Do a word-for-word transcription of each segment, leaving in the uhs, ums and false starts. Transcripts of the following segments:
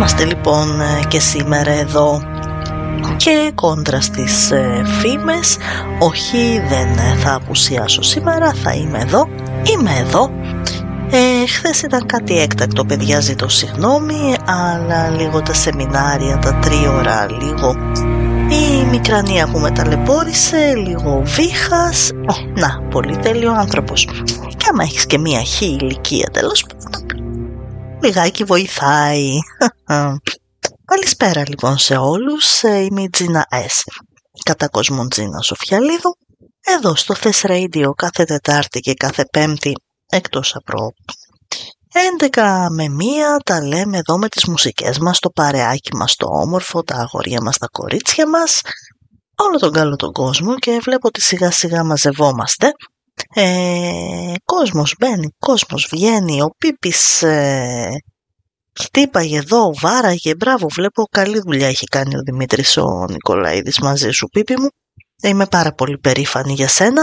Είμαστε λοιπόν και σήμερα εδώ και κόντρα στις ε, φήμες. Όχι, δεν θα απουσιάσω σήμερα, θα είμαι εδώ. Είμαι εδώ. Ε, χθες ήταν κάτι έκτακτο, παιδιά, ζητώ συγγνώμη, αλλά λίγο τα σεμινάρια, τα τρίωρα, λίγο η μικρανία που με ταλαιπώρησε, λίγο βήχας. Ε, να, πολύ τέλειο άνθρωπος. Και άμα έχεις και μία χι ηλικία, τέλος πάντων, λιγάκι βοηθάει. Καλησπέρα λοιπόν σε όλους, είμαι η Τζίνα S, κατά κόσμο Τζίνα Σοφιαλίδου, εδώ στο Θες Radio κάθε Τετάρτη και κάθε Πέμπτη εκτός απρό. έντεκα με μία τα λέμε εδώ με τις μουσικές μας, το παρεάκι μας το όμορφο, τα αγόρια μας, τα κορίτσια μας, όλο τον καλό τον κόσμο, και βλέπω ότι σιγά σιγά μαζευόμαστε. Ε, κόσμος μπαίνει, κόσμος βγαίνει, ο Πίπης ε, χτύπαγε εδώ, βάραγε, μπράβο, βλέπω καλή δουλειά έχει κάνει ο Δημήτρης ο Νικολαίδης μαζί σου, Πίπη μου. Είμαι πάρα πολύ περήφανη για σένα.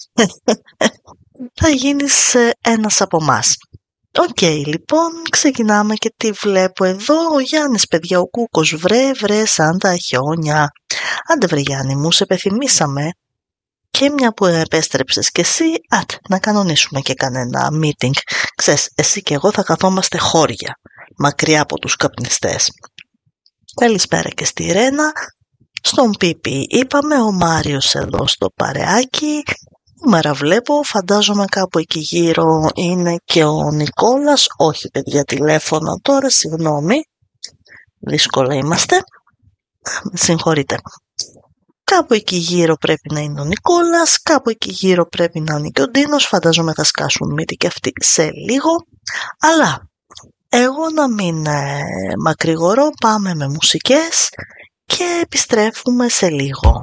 Θα γίνεις ένας από μας. Οκ, okay, λοιπόν, ξεκινάμε και τι βλέπω εδώ. Ο Γιάννης, παιδιά, ο Κούκος, βρε, βρε, σαν τα χιόνια. Άντε βρε Γιάννη μου, σε πεθυμίσαμε. Και μια που επέστρεψες κι εσύ, άτε, να κανονίσουμε και κανένα meeting. Ξέρεις, εσύ και εγώ θα καθόμαστε χώρια, μακριά από τους καπνιστές. Καλησπέρα και στη Ρένα. Στον Πίπη είπαμε, ο Μάριος εδώ στο παρεάκι. Νούμερα βλέπω, φαντάζομαι κάπου εκεί γύρω είναι και ο Νικόλας. Όχι παιδιά, τηλέφωνο τώρα, συγγνώμη. Δύσκολα είμαστε. Με συγχωρείτε. Κάπου εκεί γύρω πρέπει να είναι ο Νικόλας, κάπου εκεί γύρω πρέπει να είναι και ο Ντίνος. Φαντάζομαι θα σκάσουν μύτη και αυτοί σε λίγο. Αλλά εγώ να μην ε, μακρηγορώ, πάμε με μουσικές και επιστρέφουμε σε λίγο.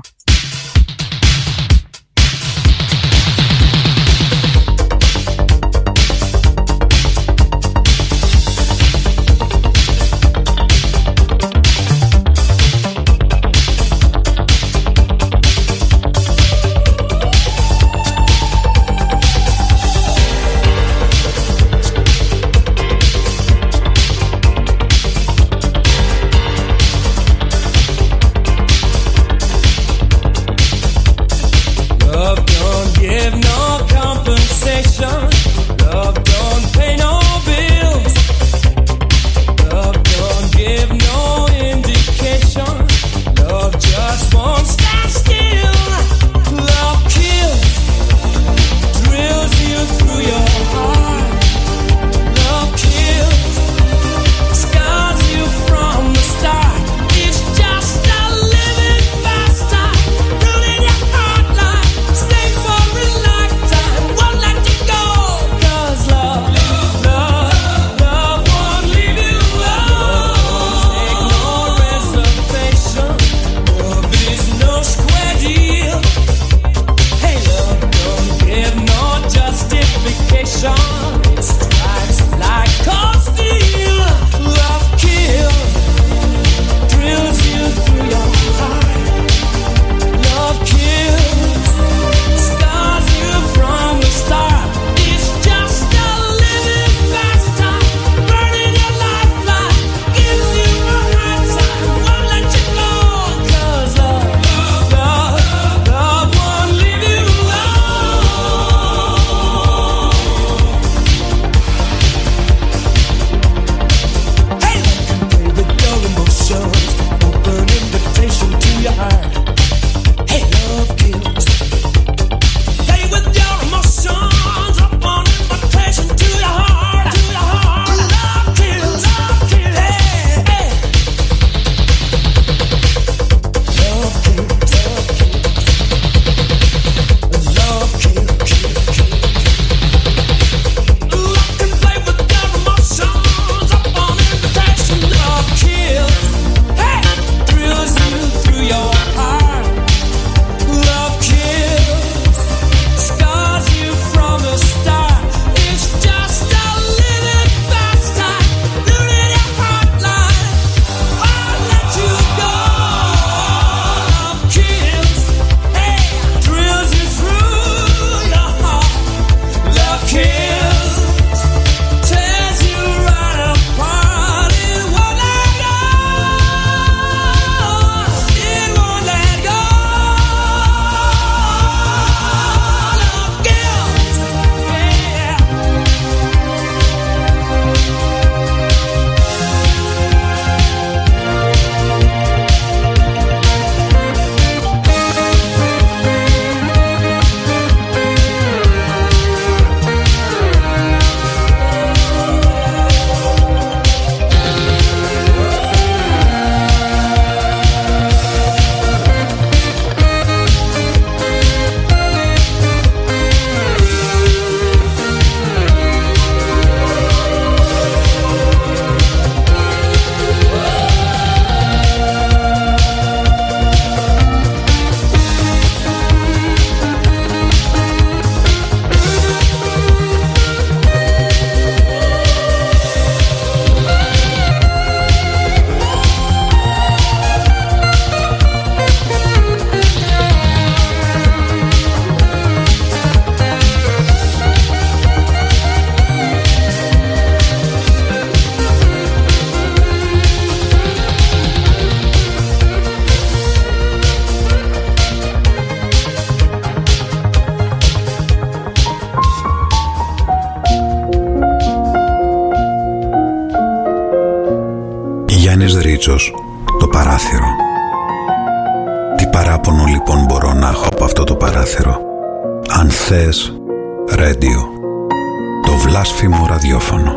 Γιάννης Ρίτσος, το παράθυρο. Τι παράπονο λοιπόν μπορώ να έχω από αυτό το παράθυρο? Αν θες, Radio, το βλάσφημο ραδιόφωνο.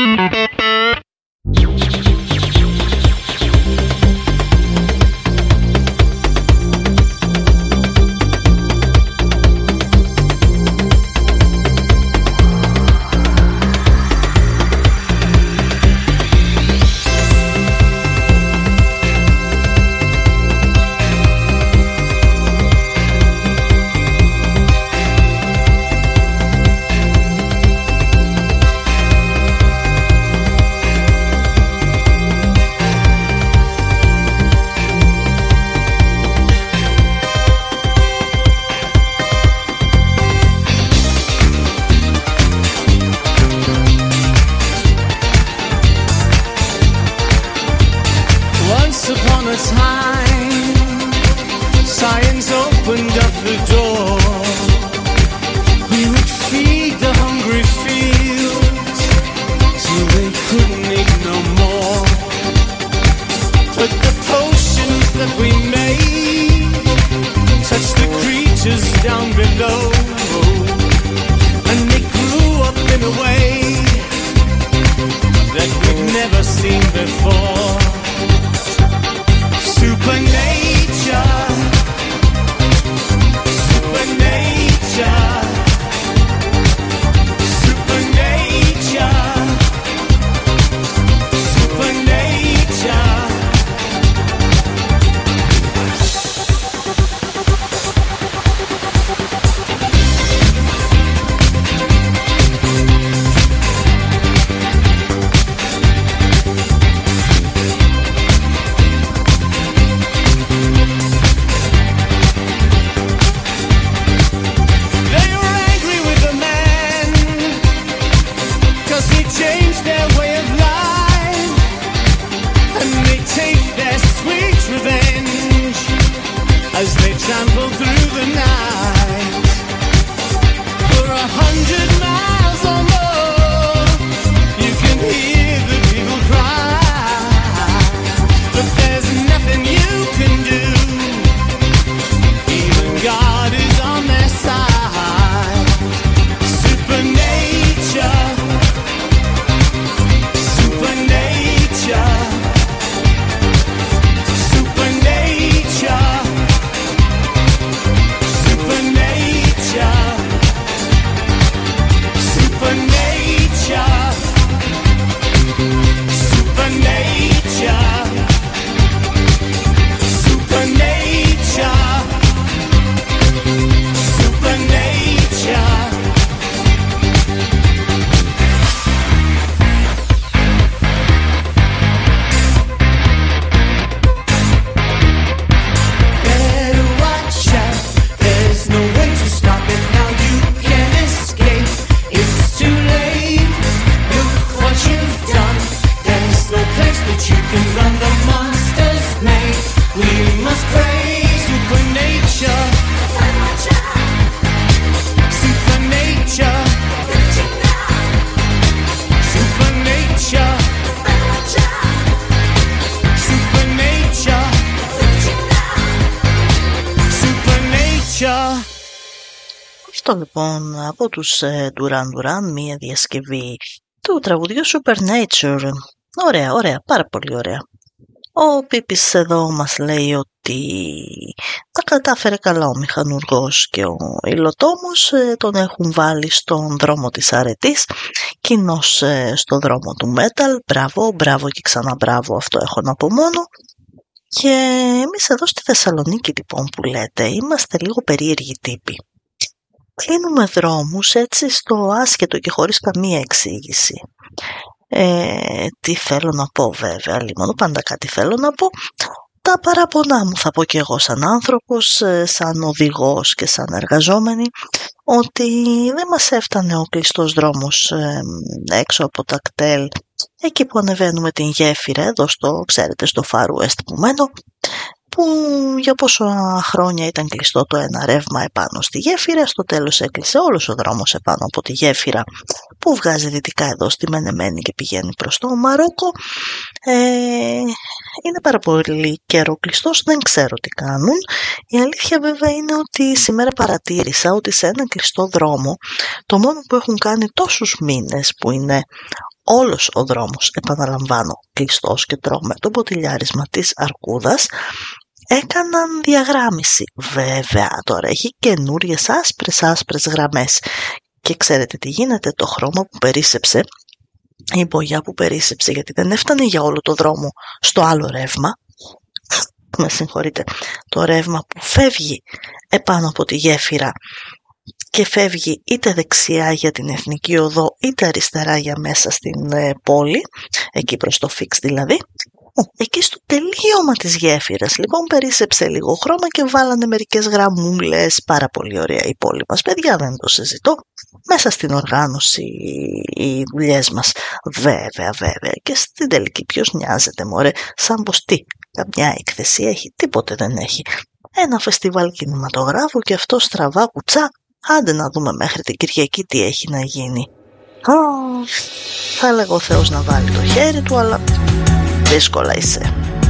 Αυτό λοιπόν από τους ε, Duran Duran, μία διασκευή του τραγουδιού Supernature. Ωραία, ωραία, πάρα πολύ ωραία. Ο Πίπης εδώ μας λέει ότι τα κατάφερε καλά ο μηχανουργός και ο υλοτόμος, ε, τον έχουν βάλει στον δρόμο της αρετής, κοινώς ε, στον δρόμο του metal. Μπράβο, μπράβο και ξανά μπράβο, αυτό έχω να πω μόνο. Και εμείς εδώ στη Θεσσαλονίκη λοιπόν που λέτε, είμαστε λίγο περίεργοι τύποι. Κλείνουμε δρόμους έτσι στο άσχετο και χωρίς καμία εξήγηση. Ε, τι θέλω να πω βέβαια, λοιπόν, πάντα κάτι θέλω να πω. Τα παραπονά μου θα πω και εγώ σαν άνθρωπος, σαν οδηγός και σαν εργαζόμενη, ότι δεν μας έφτανε ο κλειστός δρόμος ε, έξω από τα κτέλ, εκεί που ανεβαίνουμε την γέφυρα, εδώ στο, ξέρετε, στο Far West που μένω, που για πόσα χρόνια ήταν κλειστό το ένα ρεύμα επάνω στη γέφυρα, στο τέλος έκλεισε όλος ο δρόμος επάνω από τη γέφυρα που βγάζει δυτικά εδώ στη Μενεμένη και πηγαίνει προς το Μαρόκο. Ε, είναι πάρα πολύ καιρό κλειστός, δεν ξέρω τι κάνουν. Η αλήθεια βέβαια είναι ότι σήμερα παρατήρησα ότι σε ένα κλειστό δρόμο το μόνο που έχουν κάνει τόσους μήνες που είναι όλος ο δρόμος, επαναλαμβάνω, κλειστός και τρώμε το ποτηλιάρισμα της Αρκούδας, έκαναν διαγράμμιση. Βέβαια τώρα έχει καινούριες άσπρες άσπρες γραμμές και ξέρετε τι γίνεται, το χρώμα που περίσσεψε, η μπογιά που περίσσεψε, γιατί δεν έφτανε για όλο το δρόμο στο άλλο ρεύμα, με συγχωρείτε, το ρεύμα που φεύγει επάνω από τη γέφυρα και φεύγει είτε δεξιά για την Εθνική Οδό είτε αριστερά για μέσα στην ε, πόλη, εκεί προς το Φίξ δηλαδή. Εκεί στο τελείωμα της γέφυρας λοιπόν περίσσεψε λίγο χρώμα και βάλανε μερικές γραμμούλες. Πάρα πολύ ωραία η πόλη μας, παιδιά, δεν το συζητώ. Μέσα στην οργάνωση οι δουλειές μας, βέβαια βέβαια, και στην τελική ποιος νοιάζεται μωρέ, σαν πως τι, καμιά εκθεσή έχει, τίποτε δεν έχει. Ένα φεστιβάλ κινηματογράφου και αυτό στραβά κουτσά. Άντε να δούμε μέχρι την Κυριακή τι έχει να γίνει. Oh, θα έλεγα ο Θεός να βάλει το χέρι του, αλλά δύσκολα είσαι.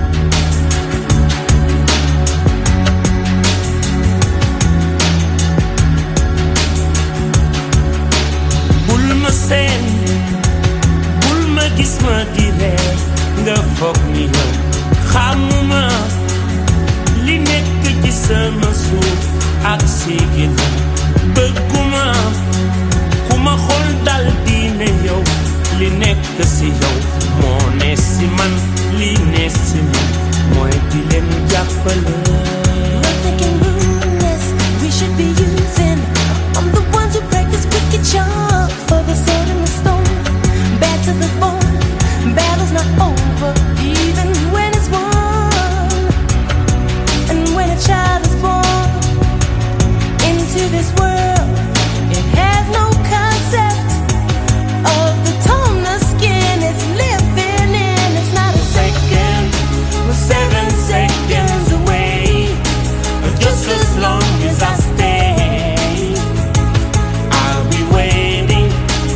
Bul ma seen, bul ma gis ma di reer, nga foog ni yow xamuma li nekk ci sama suuf ak si ginnaaw. Bëgguma ku ma xool dal di ne yow li nekk si yow moo ne si man, li ne si man mooy di leen jàppale. Nothing can ruin this, we should be using. I'm the ones who practice wicked charm for the sword and the stone. Bad to the bone, battle's not over even when it's won. And when a child is born into this world, it has no concept of the tone the skin is living in. It's not a second, We're seven seconds away, just as long as I stay, I'll be waiting.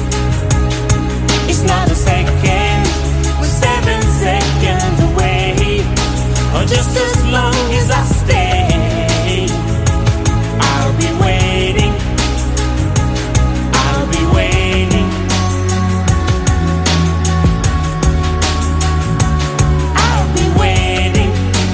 It's not a second, we're seven seconds away, or just as long as I stay, I'll be waiting. I'll be waiting. I'll be waiting.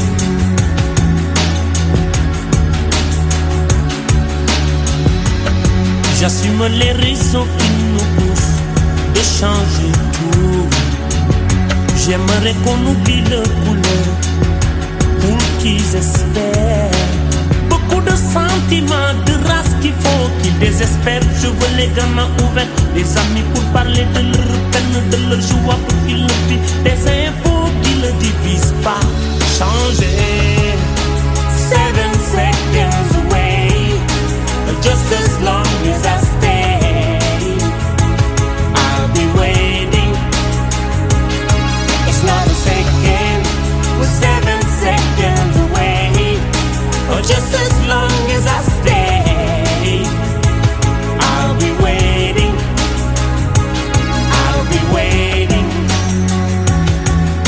J'assume les raisons qui nous poussent de changer tout. J'aimerais qu'on oublie le couleur pour qu'ils espèrent. Beaucoup de sentiments, de race qu'il faut qu'ils désespèrent. Je veux les gamins ouverts, des amis pour parler de leur peine, de leur joie pour qu'ils le vivent. Des infos qui ne divisent pas. Changer. Seven seconds away, just as long as I stay, I'll be waiting. It's not a second, we're seven seconds away, or just as long as I stay, I'll be waiting. I'll be waiting.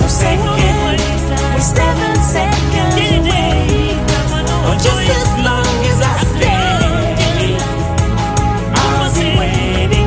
second, we're seven seconds away. Or just as long as I stay, I'll be waiting.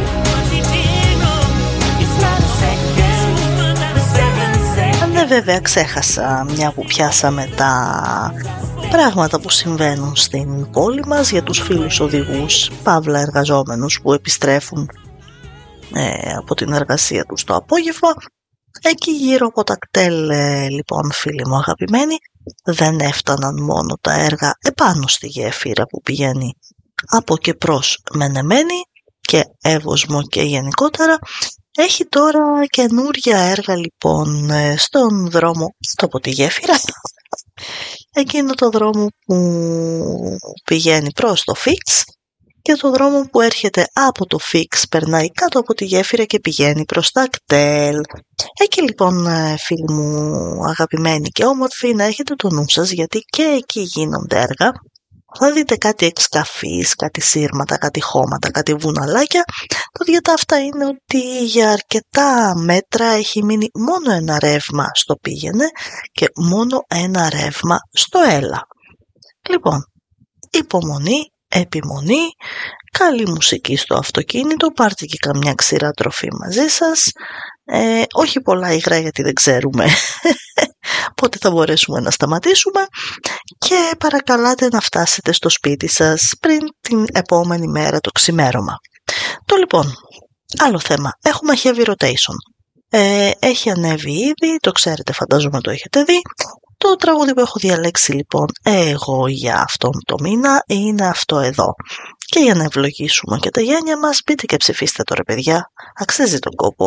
It's not a second, seven seconds. Ναι, βέβαια ξέχασα, μια που πιάσαμε τα πράγματα που συμβαίνουν στην πόλη μας για τους φίλους οδηγούς, παύλα εργαζόμενους που επιστρέφουν ε, από την εργασία τους το απόγευμα. Εκεί γύρω από τα κτέλ, ε, λοιπόν, φίλοι μου αγαπημένοι, δεν έφταναν μόνο τα έργα επάνω στη γέφυρα που πηγαίνει από και προς Μενεμένη και Εύωσμο και γενικότερα. Έχει τώρα καινούρια έργα, λοιπόν, στον δρόμο στο από τη γέφυρα, εκείνο το δρόμο που πηγαίνει προς το Φίξ και το δρόμο που έρχεται από το Φίξ, περνάει κάτω από τη γέφυρα και πηγαίνει προς τα κτέλ. Εκεί λοιπόν, φίλοι μου αγαπημένοι και όμορφοι, να έχετε το νου σας, γιατί και εκεί γίνονται έργα. Θα δείτε κάτι εξκαφής, κάτι σύρματα, κάτι χώματα, κάτι βουναλάκια. Το διατά αυτά είναι ότι για αρκετά μέτρα έχει μείνει μόνο ένα ρεύμα στο πήγαινε και μόνο ένα ρεύμα στο έλα. Λοιπόν, υπομονή, επιμονή, καλή μουσική στο αυτοκίνητο, πάρτε και καμιά ξηρά τροφή μαζί σας. Ε, όχι πολλά υγρά, γιατί δεν ξέρουμε πότε θα μπορέσουμε να σταματήσουμε, και παρακαλάτε να φτάσετε στο σπίτι σας πριν την επόμενη μέρα το ξημέρωμα. Το λοιπόν, άλλο θέμα, έχουμε heavy rotation. Ε, έχει ανέβει ήδη, το ξέρετε, φαντάζομαι το έχετε δει. Το τραγούδι που έχω διαλέξει λοιπόν εγώ για αυτόν το μήνα είναι αυτό εδώ. Και για να ευλογήσουμε και τα γένια μας, μπείτε και ψηφίστε τώρα, παιδιά, αξίζει τον κόπο.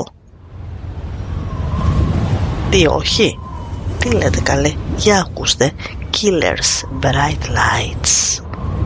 Τι όχι, τι λέτε καλέ, για ακούστε, Killers Bright Lights.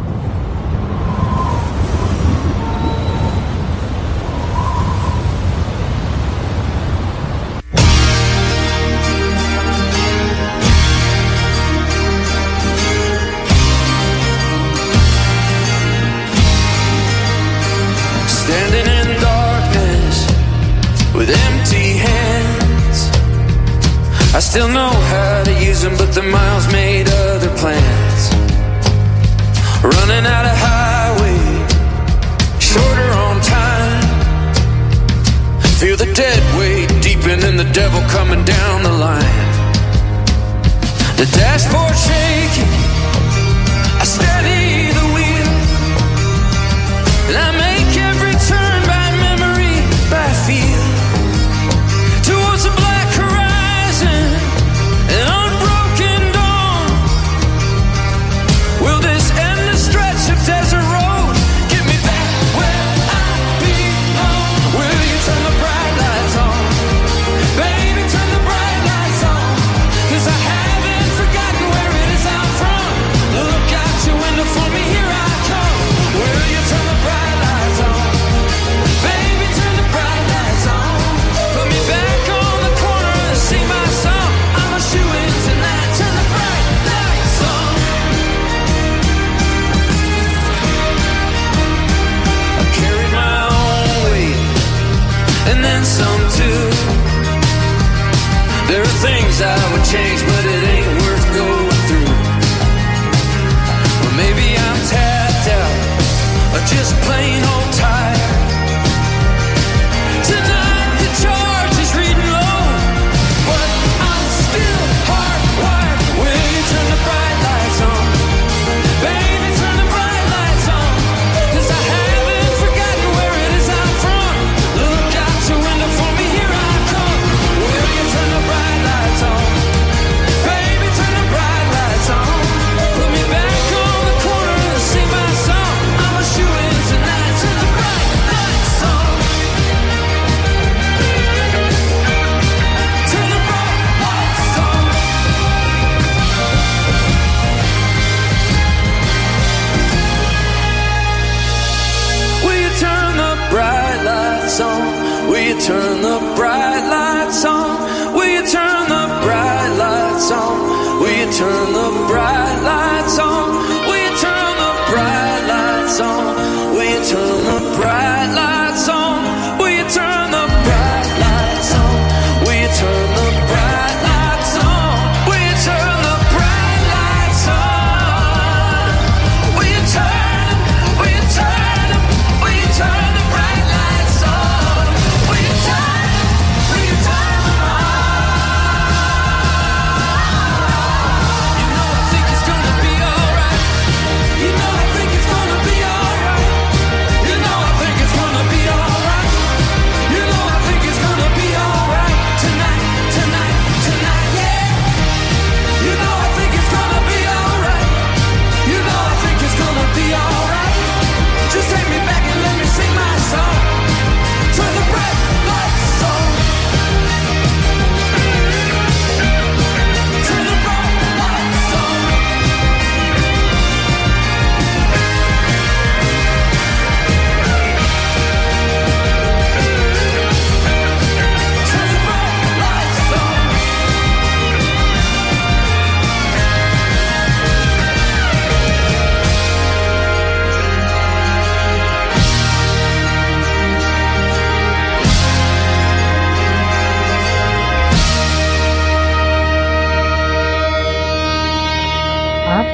Standing in darkness with empty hands, I still know how to use them, but the miles made other plans. Running out of highway, shorter on time. Feel the dead weight deepen and the devil coming down the line. The dashboard shaking, I steady the wheel, and I make every turn by memory, by feel, towards a black horizon, an unbroken dawn. Will this endless stretch of desert road get me back where I belong? Will you turn the bright lights on? Baby, turn the bright lights on, 'cause I haven't forgotten where it is I'm from. Look out your window for me, here I come. Will you turn the bright lights on? Baby, turn the bright lights on. Put me back on the corner and sing my song. I'm a shoe-in tonight. Turn the bright lights on. I carry my own weight and then some too. There are things I would change, but it ain't worth going through. Well, maybe I'm tapped out or just plain old tired. Tonight the charge is reading low, but I'm still hardwired. Will you turn the bright lights on? Baby, turn the bright lights on, 'cause I haven't forgotten where it is I'm from. Look out your window for me, here I come. Will you turn the bright lights on? Baby, turn the bright lights on. Put me back on the corner and sing my song. I'm a shoe-in tonight. Turn the bright lights on.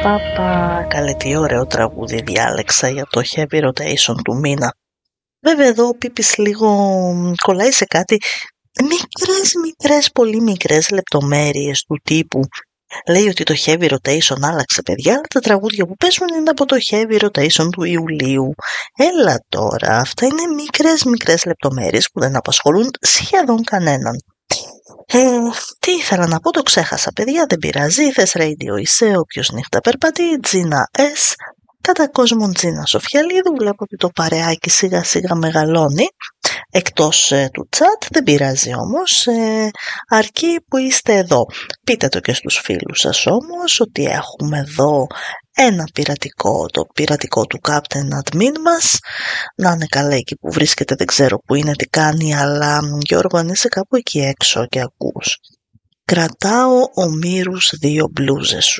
Παπα, καλέ τι ωραίο τραγούδι διάλεξα για το Heavy Rotation του μήνα. Βέβαια εδώ ο Πίπης λίγο κολλάει σε κάτι μικρές, μικρές, πολύ μικρές λεπτομέρειες του τύπου. Λέει ότι το Heavy Rotation άλλαξε παιδιά, αλλά τα τραγούδια που παίζουν είναι από το Heavy Rotation του Ιουλίου. Έλα τώρα, αυτά είναι μικρές, μικρές λεπτομέρειες που δεν απασχολούν σχεδόν κανέναν. Ε, τι ήθελα να πω, το ξέχασα παιδιά, δεν πειράζει. Θες Radio είσαι, όποιος νύχτα περπατεί, Τζίνα S, κατά κόσμον Τζίνα Σοφιαλίδου. Βλέπω ότι το παρεάκι σιγά σιγά μεγαλώνει εκτός ε, του chat, δεν πειράζει όμως, ε, αρκεί που είστε εδώ. Πείτε το και στους φίλους σας όμως ότι έχουμε εδώ ένα πειρατικό, το πειρατικό του Captain Admin μας. Να είναι καλά εκεί που βρίσκεται, δεν ξέρω που είναι, τι κάνει, αλλά Γιώργο αν είσαι κάπου εκεί έξω και ακούς. Κρατάω ομήρους δύο μπλούζες σου.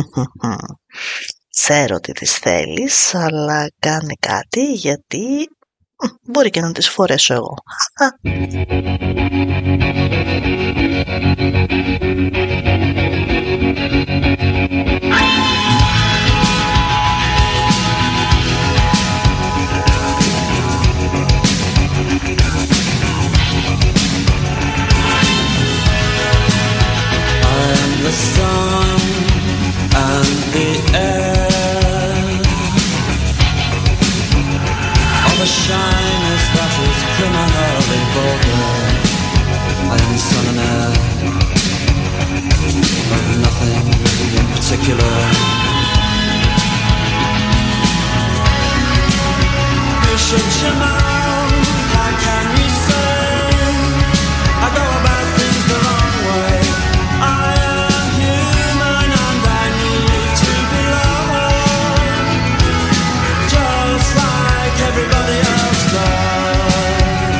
Ξέρω ότι τις θέλεις, αλλά κάνε κάτι γιατί μπορεί και να τις φορέσω εγώ. The sun and the air of a shyness that is criminally vulgar. I am the sun and air of nothing in particular. You should chill out, how can you say I go about things the wrong way? I everybody else does.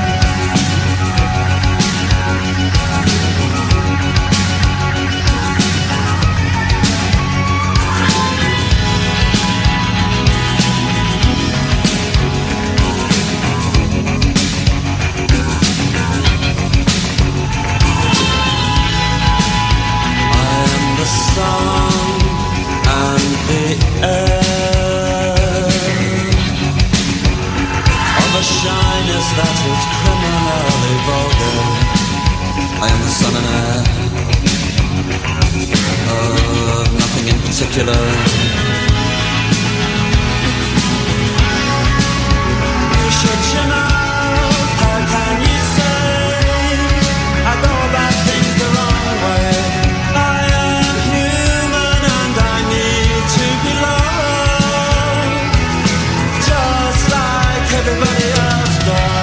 I am the sun and the air of a shyness that is criminally vulgar. I am the sun and air of nothing in particular. You should you know, how can you say I go about things the wrong way? I am human and I need to be loved, just like everybody else does.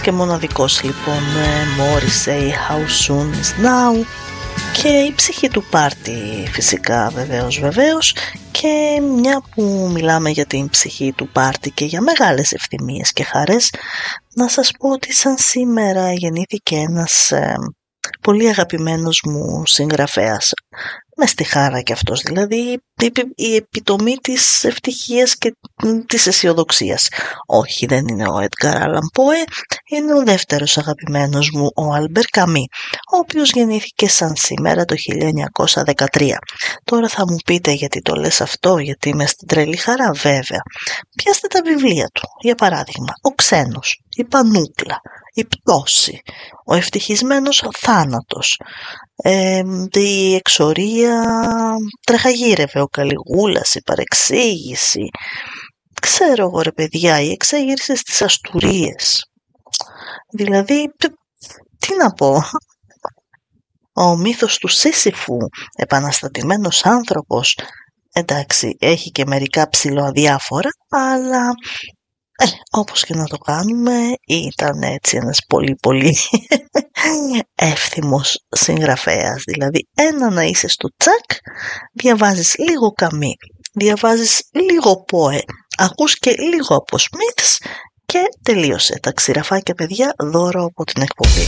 και μοναδικός λοιπόν Morrissey, How Soon Is Now, και η ψυχή του πάρτι φυσικά βεβαίως βεβαίως. Και μια που μιλάμε για την ψυχή του πάρτι και για μεγάλες ευθυμίες και χαρές, να σας πω ότι σαν σήμερα γεννήθηκε ένας ε, πολύ αγαπημένος μου συγγραφέας, με στη χάρα κι αυτός, δηλαδή η επιτομή της ευτυχίας και της αισιοδοξίας. Όχι, δεν είναι ο Edgar Allan Poe, είναι ο δεύτερος αγαπημένος μου, ο Albert Camus, ο οποίος γεννήθηκε σαν σήμερα το χίλια εννιακόσια δεκατρία. Τώρα θα μου πείτε γιατί το λες αυτό, γιατί είμαι στην τρελή χαρά, βέβαια. Πιάστε τα βιβλία του, για παράδειγμα, ο Ξένος, η Πανούκλα, η Πτώση, ο Ευτυχισμένος Θάνατος, ε, η Εξορία Τρεχαγύρευε, ο Καλιγούλας, η Παρεξήγηση, ξέρω εγώ ρε παιδιά, η Εξέγερση στις Αστουρίες. Δηλαδή, τι να πω, ο μύθος του Σύσυφου, επαναστατημένος άνθρωπος, εντάξει, έχει και μερικά ψιλοαδιάφορα, αλλά ε, όπως και να το κάνουμε, ήταν έτσι ένας πολύ πολύ εύθυμος συγγραφέας. Δηλαδή, ένα να είσαι στο τσακ, διαβάζεις λίγο Καμί, διαβάζεις λίγο Πόε, ακούς και λίγο από Σμιθς και τελείωσε. Τα ξηραφάκια, παιδιά, δώρο από την εκπομπή.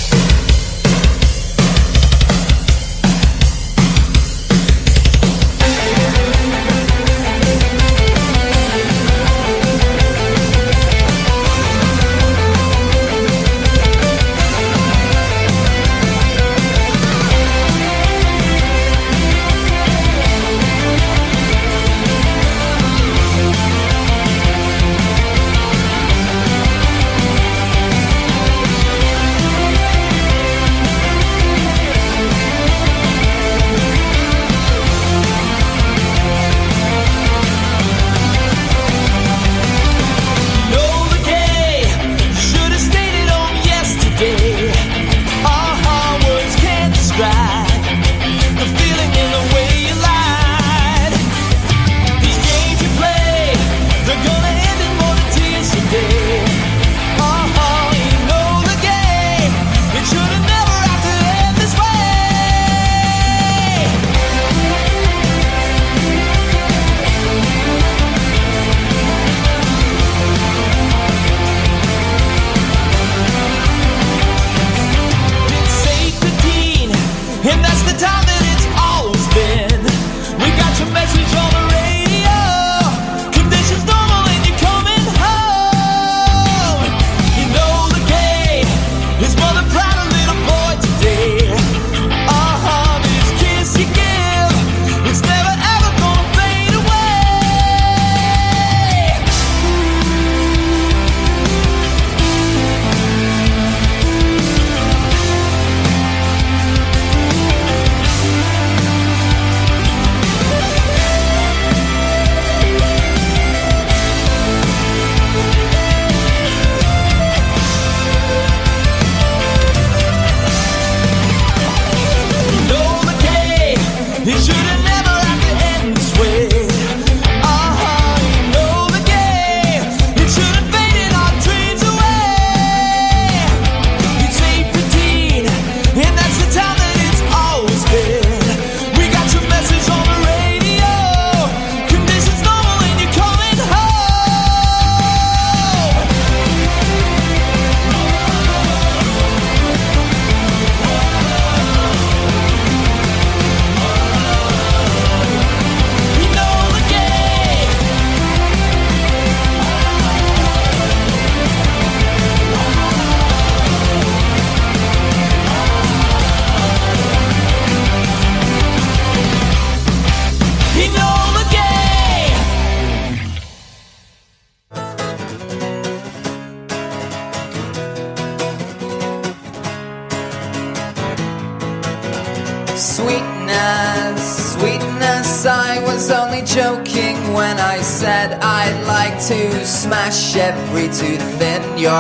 Smash every tooth in your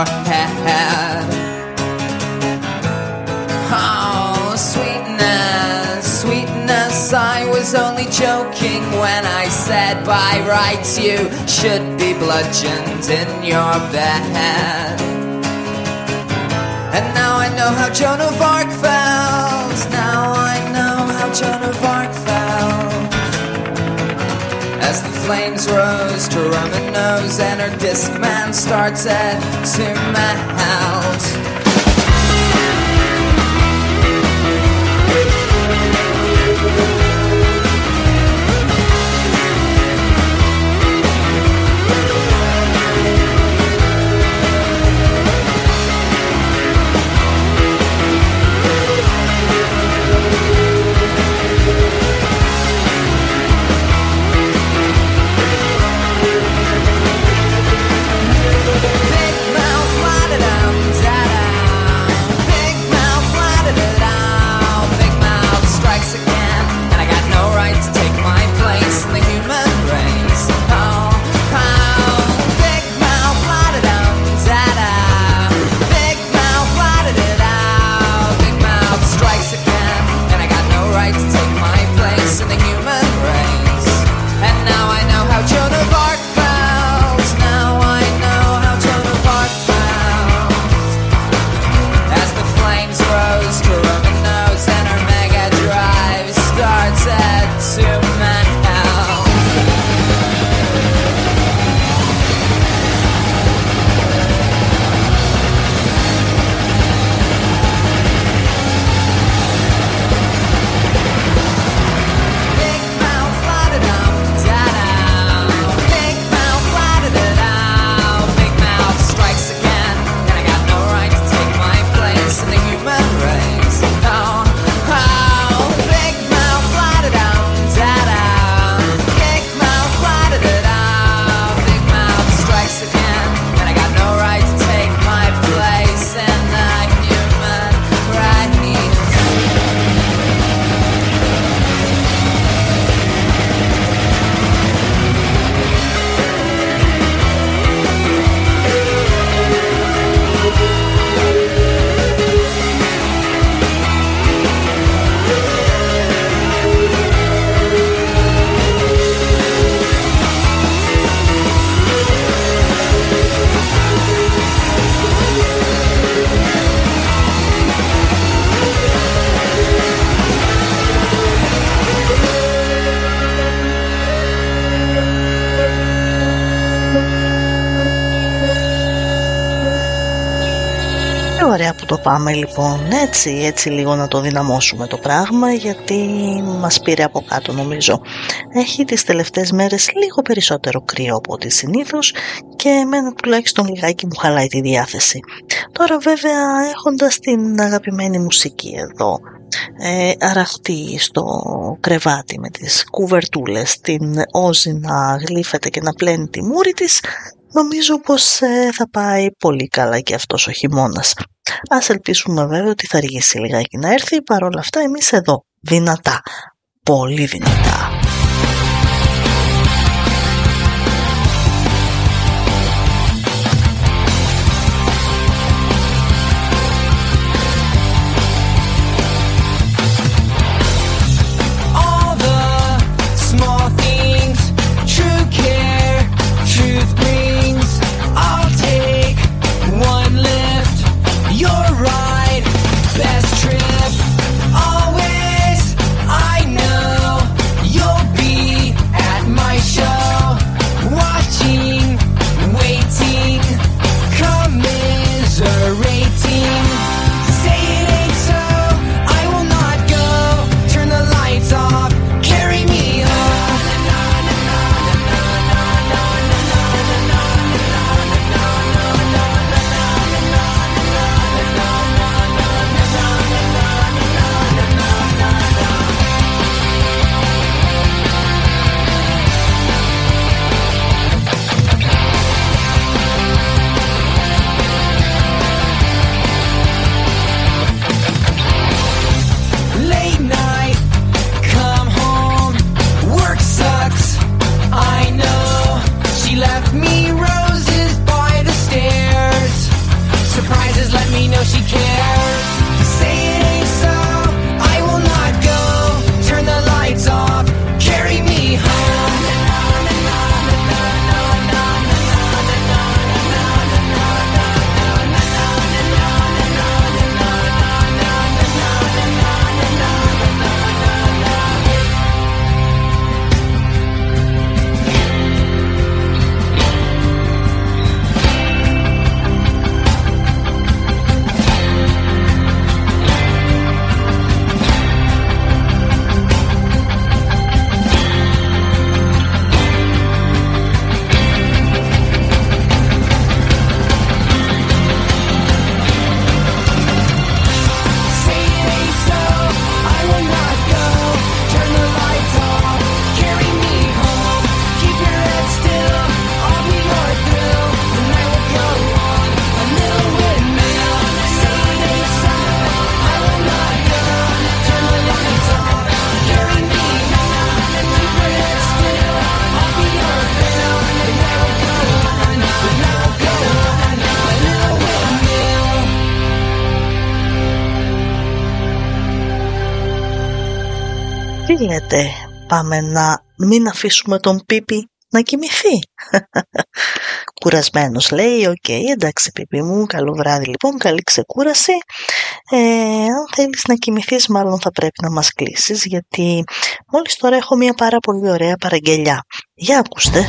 head. Oh, sweetness, sweetness, I was only joking when I said by rights you should be bludgeoned in your bed. And now I know how Joan of Arc felt. Now I know how Joan of Arc felt. As the flames rose to Roman nose and her Discman started to melt. Ωραία που το πάμε λοιπόν έτσι, έτσι λίγο να το δυναμώσουμε το πράγμα, γιατί μας πήρε από κάτω νομίζω. Έχει τις τελευταίες μέρες λίγο περισσότερο κρύο από ό,τι συνήθως και εμένα τουλάχιστον λιγάκι μου χαλάει τη διάθεση. Τώρα βέβαια έχοντας την αγαπημένη μουσική εδώ ε, αραχτεί στο κρεβάτι με τις κουβερτούλες, την Όζη να γλύφεται και να πλένει τη μούρη της, νομίζω πως ε, θα πάει πολύ καλά και αυτός ο χειμώνας. Ας ελπίσουμε βέβαια ότι θα αργήσει λιγάκι να έρθει, παρόλα αυτά εμείς εδώ δυνατά, πολύ δυνατά. Best trip, always. I know you'll Τι λέτε, πάμε να μην αφήσουμε τον Πίπι να κοιμηθεί? Κουρασμένος λέει, οκ, okay, εντάξει Πίπι μου, καλό βράδυ λοιπόν, καλή ξεκούραση. Ε, αν θέλεις να κοιμηθείς μάλλον θα πρέπει να μας κλείσεις, γιατί μόλις τώρα έχω μια πάρα πολύ ωραία παραγγελιά. Για ακούστε.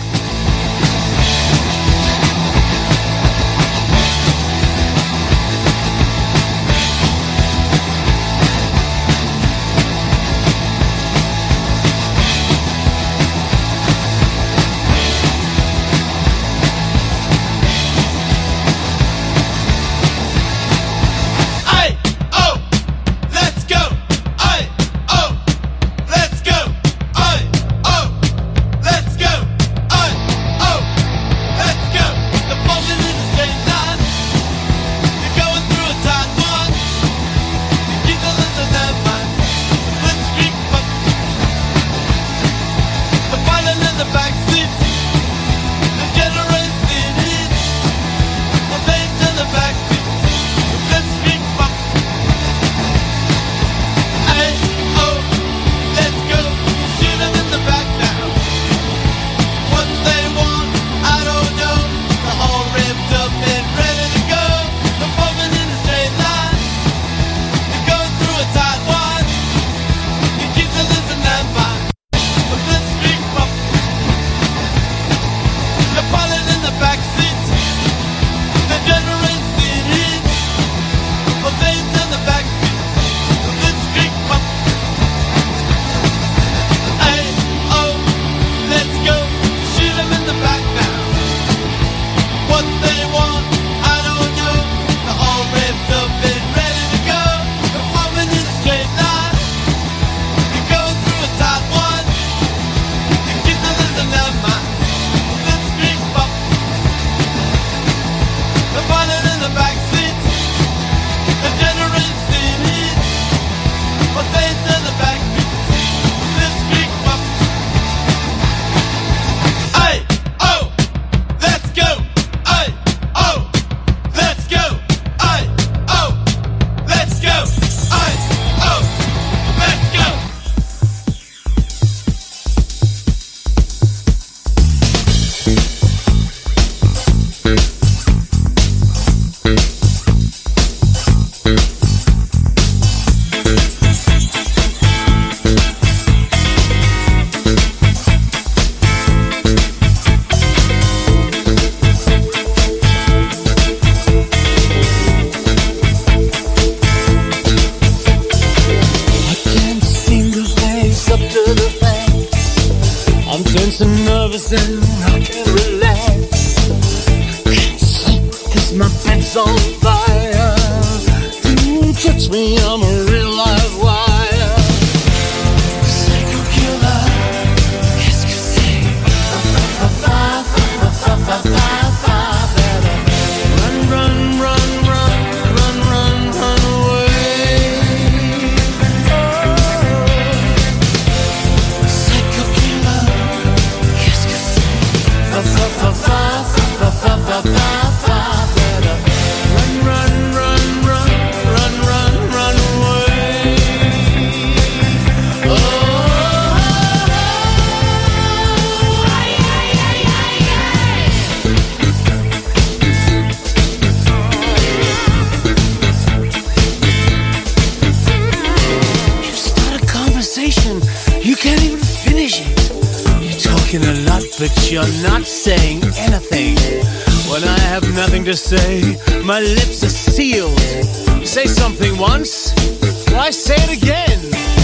Say, my lips are sealed. Say something once, why say it again?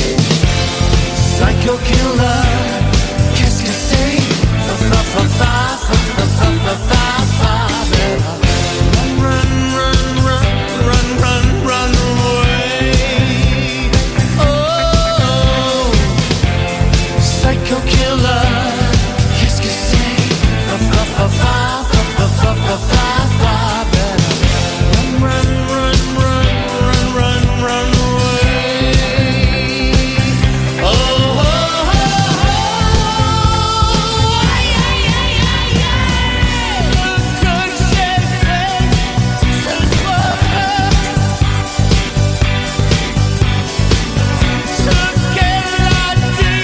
Psycho killer, qu'est-ce que c'est? Fa fa fa fa fa fa fa fa fa fa. Run, run, run, run, run, run, run away. Oh, psycho killer, qu'est-ce que c'est? Fa fa fa fa fa fa fa fa. Get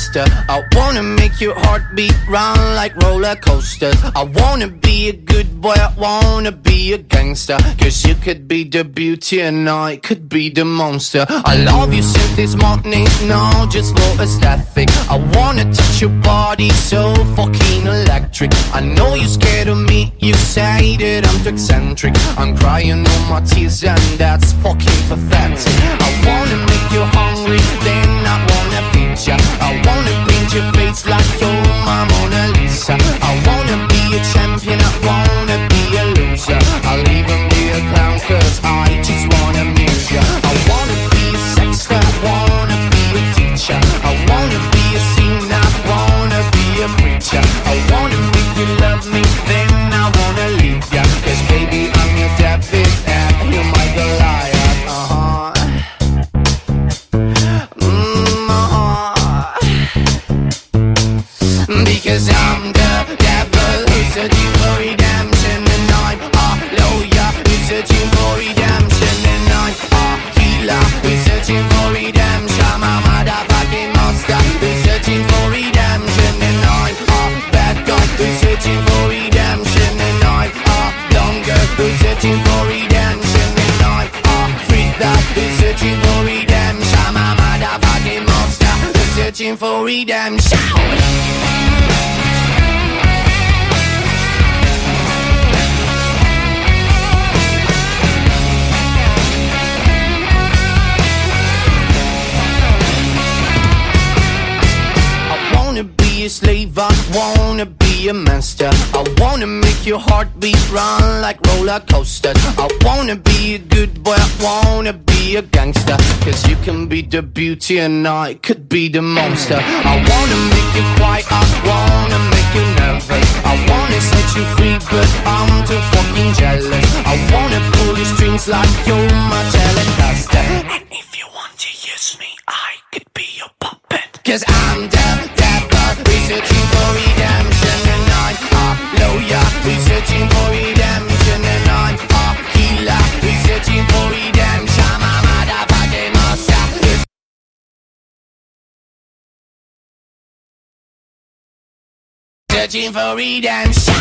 gangster. I wanna make your heartbeat run like roller coasters. I wanna be a good boy, I wanna be a gangster. Cause you could be the beauty and I could be the monster. I love you since this morning, no, just for aesthetic. I wanna touch your body so fucking electric. I know you're scared of me, you say that I'm too eccentric. I'm crying all my tears and that's fucking pathetic. I wanna make you hungry, then I wanna feed ya. I wanna paint your face like you're my Mona Lisa. I wanna be a champion, I wanna be a loser. I'll even be a clown cause I just wanna amuse ya. I wanna be a sexter, I wanna be a teacher. I wanna be a singer, I wanna be a preacher. I wanna make you love me, then I wanna leave ya. Cause baby I'm your David and you're my Goliath. Uh-huh. Mm, uh-huh. Because I'm the devil who's searching for redemption. And I'm a lawyer who's searching for redemption. And I'm a healer who's searching for redemption. I'm a motherfucking monster who's searching for redemption. And I'm a bad guy who's searching for redemption. And I'm a blonde girl who's searching for redemption. And I'm a freak that who's searching for redemption. I'm a motherfucking monster who's searching for redemption. A slave, I wanna be a master. I wanna make your heartbeat run like roller coasters. I wanna be a good boy, I wanna be a gangster. Cause you can be the beauty and I could be the monster. I wanna make you quiet, I wanna make you nervous. I wanna set you free but I'm too fucking jealous. I wanna pull your strings like you're my Telecaster. And if you want to use me, I could be your puppet. Cause I'm the devil, researching for redemption. And I'm a lawyer, researching for redemption. And I'm a healer, researching for redemption. I'm a motherfucking monster, searching for redemption.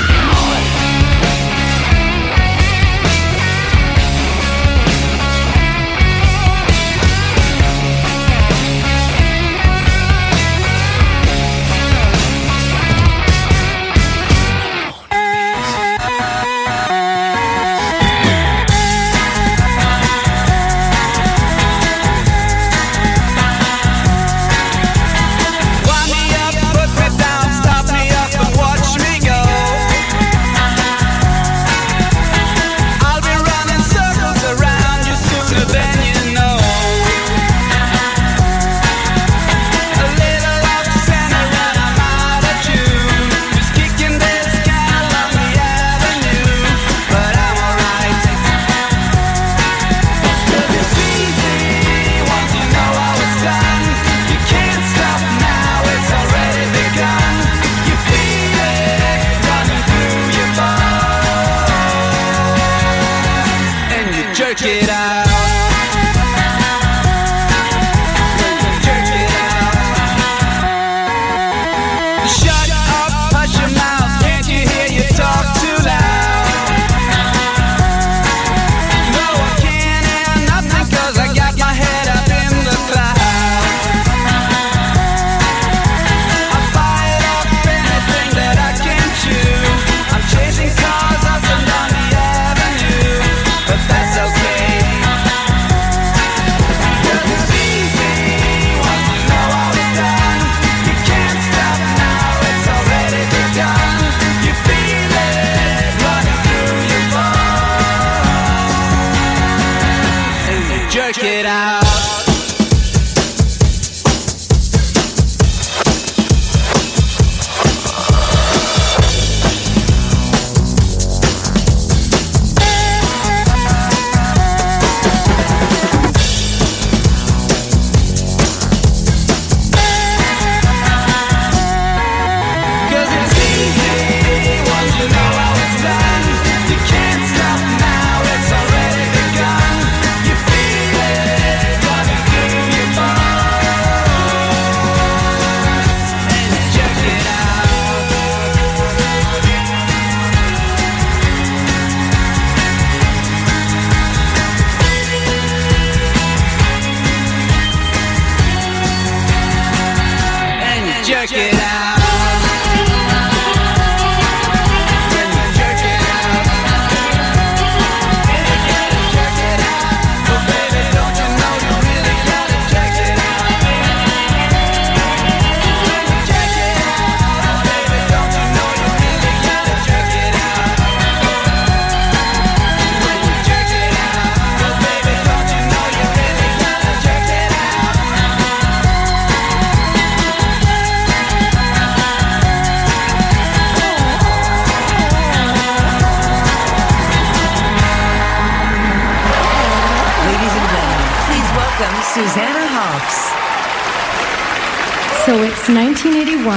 welcome Susanna Hoffs. So it's nineteen eighty-one.